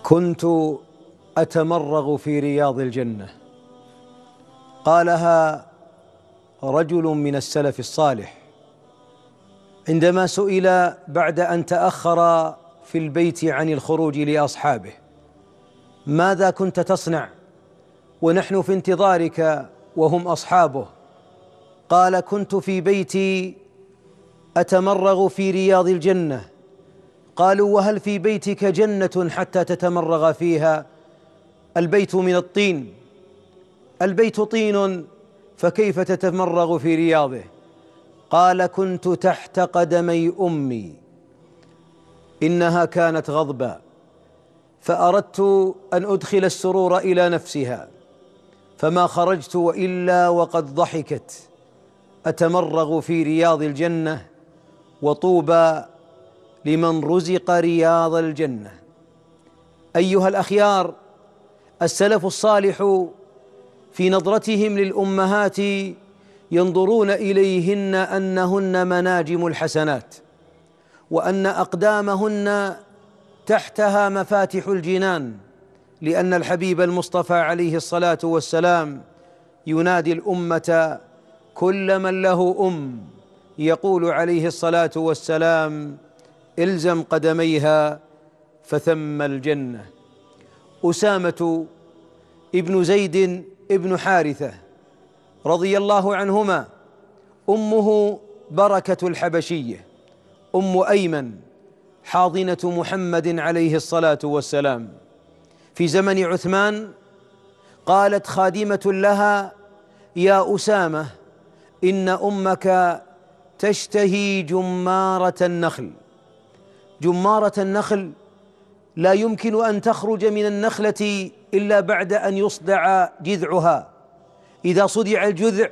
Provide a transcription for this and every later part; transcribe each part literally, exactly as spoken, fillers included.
كنت أتمرغ في رياض الجنة. قالها رجل من السلف الصالح عندما سئل بعد أن تأخر في البيت عن الخروج لأصحابه: ماذا كنت تصنع ونحن في انتظارك وهم أصحابه؟ قال: كنت في بيتي أتمرغ في رياض الجنة. قالوا: وهل في بيتك جنة حتى تتمرغ فيها؟ البيت من الطين، البيت طين، فكيف تتمرغ في رياضه؟ قال: كنت تحت قدمي أمي، إنها كانت غضبا، فأردت أن أدخل السرور إلى نفسها، فما خرجت وإلا وقد ضحكت. أتمرغ في رياض الجنة، وطوبى لمن رزق رياض الجنة. أيها الأخيار، السلف الصالح في نظرتهم للأمهات ينظرون إليهن أنهن مناجم الحسنات، وأن أقدامهن تحتها مفاتح الجنان، لأن الحبيب المصطفى عليه الصلاة والسلام ينادي الأمة: كل من له أم، يقول عليه الصلاة والسلام: إلزم قدميها فثم الجنة. أسامة ابن زيد ابن حارثة رضي الله عنهما، أمه بركة الحبشية، أم أيمن، حاضنة محمد عليه الصلاة والسلام. في زمن عثمان قالت خادمة لها: يا أسامة، إن أمك تشتهي جمارة النخل. جمارة النخل لا يمكن أن تخرج من النخلة إلا بعد أن يصدع جذعها. إذا صدع الجذع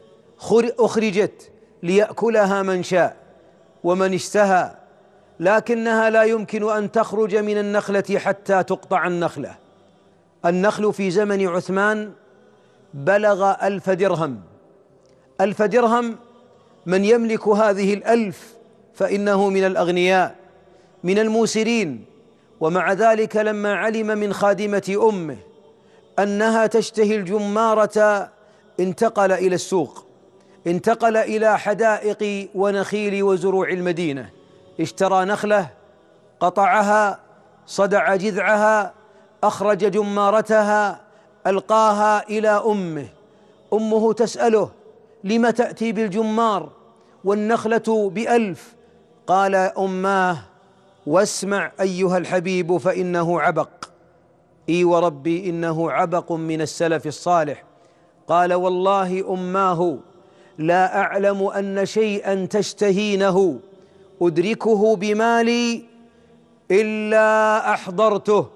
أخرجت ليأكلها من شاء ومن اشتهى، لكنها لا يمكن أن تخرج من النخلة حتى تقطع النخلة. النخل في زمن عثمان بلغ ألف درهم. ألف درهم، من يملك هذه الألف فإنه من الأغنياء، من الموسرين. ومع ذلك لما علم من خادمة أمه أنها تشتهي الجمارة انتقل إلى السوق، انتقل إلى حدائق ونخيل وزروع المدينة، اشترى نخلة، قطعها، صدع جذعها، أخرج جمارتها، ألقاها إلى أمه. أمه تسأله: لم تأتي بالجمار والنخلة بألف؟ قال: أماه، واسمع أيها الحبيب فإنه عبق. إي وربي إنه عبق من السلف الصالح. قال: والله أماه، لا أعلم أن شيئا تشتهينه أدركه بمالي إلا أحضرته.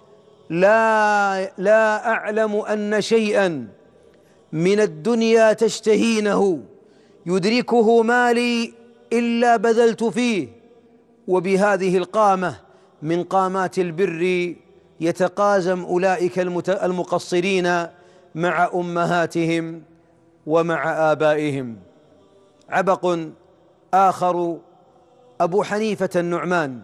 لا, لا أعلم أن شيئا من الدنيا تشتهينه يدركه مالي إلا بذلت فيه. وبهذه القامة من قامات البر يتقازم أولئك المقصرين مع أمهاتهم ومع آبائهم. عبق آخر أبو حنيفة النعمان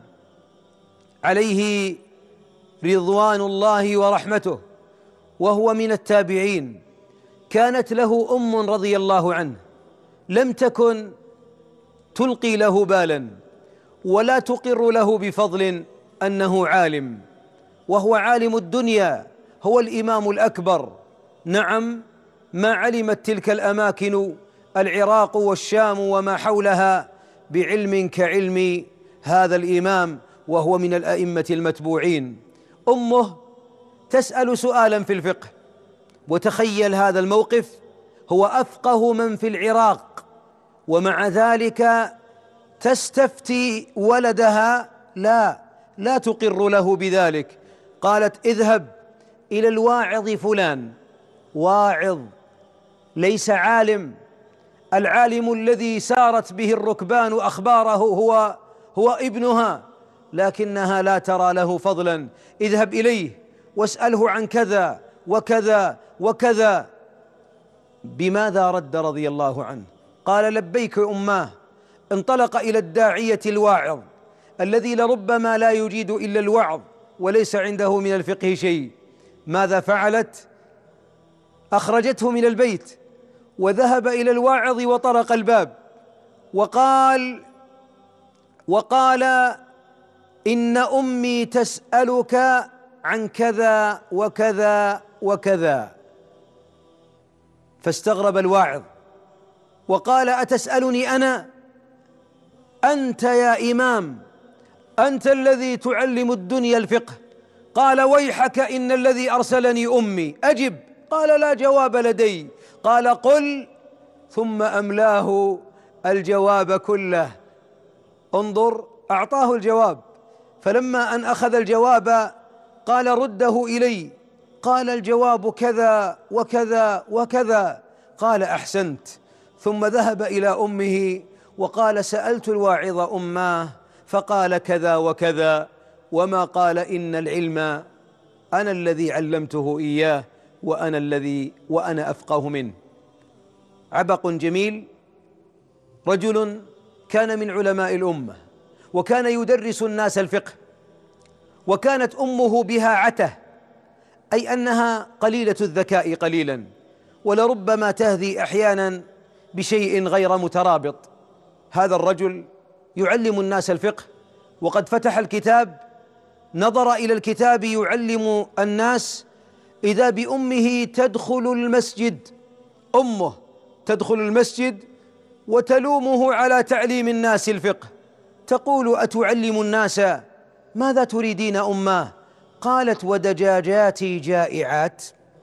عليه رضوان الله ورحمته، وهو من التابعين. كانت له أم رضي الله عنه لم تكن تلقي له بالا ولا تقر له بفضل أنه عالم، وهو عالم الدنيا، هو الإمام الأكبر. نعم، ما علمت تلك الأماكن العراق والشام وما حولها بعلم كعلم هذا الإمام، وهو من الأئمة المتبوعين. أمه تسأل سؤالا في الفقه، وتخيل هذا الموقف، هو أفقه من في العراق، ومع ذلك تستفتي ولدها، لا لا تقر له بذلك. قالت: اذهب إلى الواعظ فلان. واعظ ليس عالم، العالم الذي سارت به الركبان أخباره هو هو ابنها، لكنها لا ترى له فضلا. اذهب إليه واسأله عن كذا وكذا وكذا. بماذا رد رضي الله عنه؟ قال: لبيك أماه. انطلق إلى الداعية الواعظ الذي لربما لا يجيد إلا الوعظ وليس عنده من الفقه شيء. ماذا فعلت؟ أخرجته من البيت وذهب إلى الواعظ وطرق الباب وقال وقال إن أمي تسألك عن كذا وكذا وكذا. فاستغرب الواعظ وقال: أتسألني أنا؟ أنت يا إمام، أنت الذي تعلم الدنيا الفقه. قال: ويحك، إن الذي أرسلني أمي. أجب. قال: لا جواب لدي. قال: قل. ثم أملاه الجواب كله. انظر، أعطاه الجواب، فلما أن أخذ الجواب قال: رده إلي. قال: الجواب كذا وكذا وكذا. قال: أحسنت. ثم ذهب إلى أمه وقال: سألت الواعظ أماه فقال كذا وكذا، وما قال إن العلم أنا الذي علمته إياه وأنا الذي وأنا أفقه منه. عبق جميل، رجل كان من علماء الأمة وكان يدرس الناس الفقه، وكانت أمه بها عته، أي أنها قليلة الذكاء قليلا، ولربما تهذي أحيانا بشيء غير مترابط. هذا الرجل يعلم الناس الفقه، وقد فتح الكتاب، نظر إلى الكتاب يعلم الناس، إذا بأمه تدخل المسجد، أمه تدخل المسجد وتلومه على تعليم الناس الفقه، تقول: أتعلم الناس؟ ماذا تريدين أماه؟ قالت: ودجاجاتي جائعات.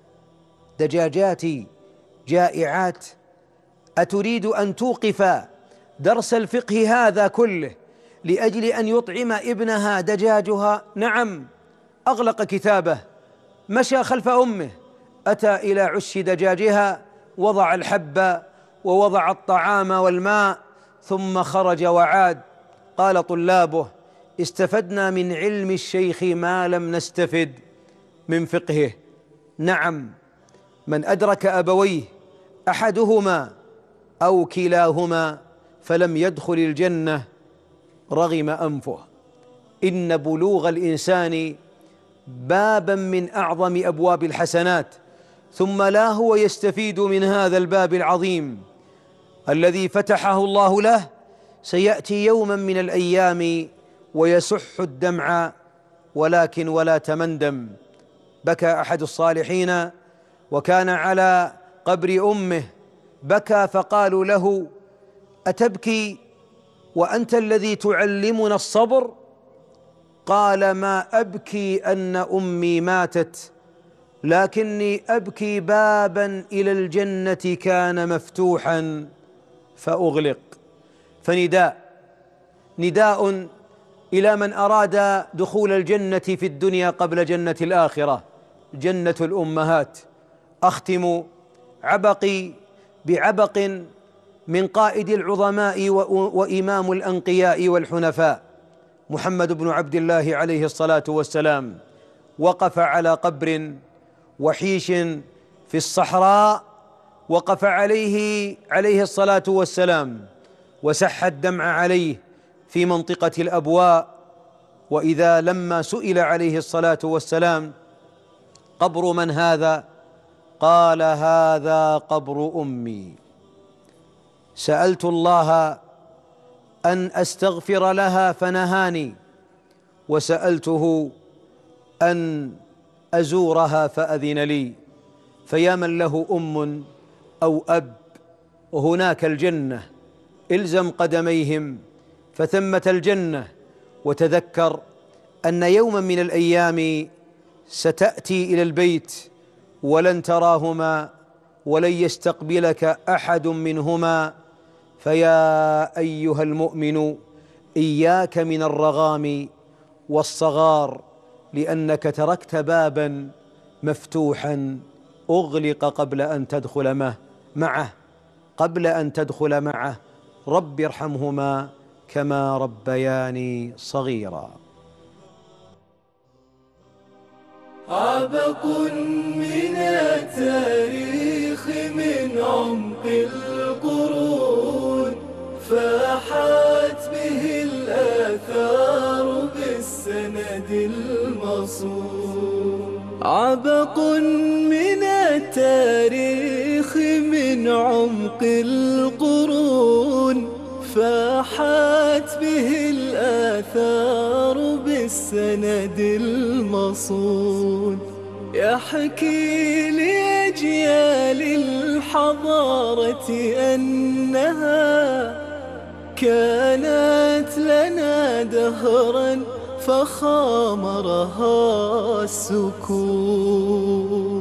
دجاجاتي جائعات، أتريد أن توقف درس الفقه هذا كله لأجل أن يطعم ابنها دجاجها؟ نعم. أغلق كتابه، مشى خلف أمه، أتى إلى عش دجاجها، وضع الحب ووضع الطعام والماء، ثم خرج وعاد. قال طلابه: استفدنا من علم الشيخ ما لم نستفد من فقهه. نعم، من أدرك أبويه أحدهما أو كلاهما فلم يدخل الجنة رغم أنفه. إن بلوغ الإنسان بابا من أعظم أبواب الحسنات، ثم لا هو يستفيد من هذا الباب العظيم الذي فتحه الله له، سيأتي يوما من الأيام ويسح الدمع، ولكن ولا تمندم. بكى أحد الصالحين وكان على قبر أمه، بكى فقالوا له: أتبكي وأنت الذي تعلمنا الصبر؟ قال: ما أبكي أن أمي ماتت، لكني أبكي بابا إلى الجنة كان مفتوحا فأغلق. فنداء نداء إلى من أراد دخول الجنة في الدنيا قبل جنة الآخرة، جنة الأمهات. أختم عبقي بعبق من قائد العظماء وإمام الأنقياء والحنفاء، محمد بن عبد الله عليه الصلاة والسلام. وقف على قبر وحيش في الصحراء، وقف عليه عليه الصلاة والسلام وسح الدمع عليه في منطقة الأبواء. وإذا لما سئل عليه الصلاة والسلام: قبر من هذا؟ قال: هذا قبر أمي. سألت الله أن أستغفر لها فنهاني، وسألته أن أزورها فأذن لي. فيا من له أم أو أب هناك الجنة، إلزم قدميهم فثمة الجنة، وتذكر أن يوما من الأيام ستأتي إلى البيت ولن تراهما ولن يستقبلك أحد منهما. فيا أيها المؤمن إياك من الرغام والصغار، لأنك تركت بابا مفتوحا أغلق قبل أن تدخل معه قبل أن تدخل معه. رب ارحمهما كما ربياني صغيرا. عبق من التاريخ من عمق القرون، فاحت به الآثار بالسنة بالسند المصون. عبق من التاريخ من عمق القرون، فاحت به الآثار بالسند المصون. يحكي لأجيال الحضارة أنها كانت لنا دهرا فخامرها السكون.